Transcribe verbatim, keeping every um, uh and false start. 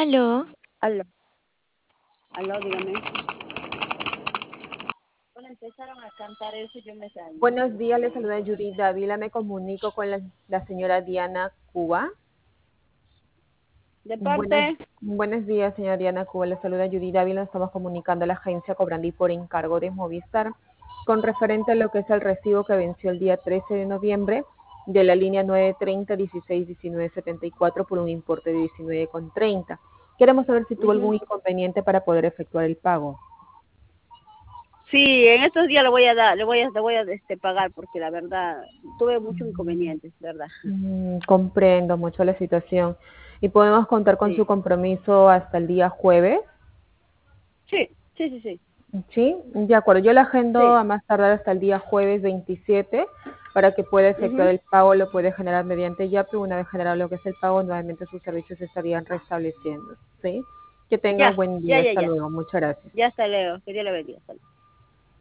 Aló. Aló, aló, dígame. Cuando empezaron a cantar eso, yo me salí. Buenos días, le saluda Yuri Dávila. Me comunico con la, la señora Diana Cuba. De Buenos, parte, buenos días, señora Diana Cuba. Le saluda Yuri Dávila. Estamos comunicando a la agencia Cobrandi por encargo de Movistar con referente a lo que es el recibo que venció el día trece de noviembre de la línea nueve treinta dieciséis diecinueve setenta y cuatro por un importe de diecinueve con treinta. Queremos saber si tuvo ujú. algún inconveniente para poder efectuar el pago. Sí, en estos días le voy a dar, le voy a, le voy a este, pagar porque la verdad tuve muchos inconvenientes, ¿verdad? Mm, comprendo mucho la situación. ¿Y podemos contar con su Sí, compromiso hasta el día jueves? sí, sí, sí, sí, Sí, de acuerdo. Yo le agendo sí. a más tardar hasta el día jueves veintisiete para que pueda efectuar Ujú. el pago. Lo puede generar mediante Yape. Una vez generado lo que es el pago, nuevamente sus servicios se estarían restableciendo. ¿Sí? Que tenga un Ya, buen ya, día. ya, Hasta ya, luego. Muchas gracias. ya hasta luego, que Dios le bendiga. Hasta luego.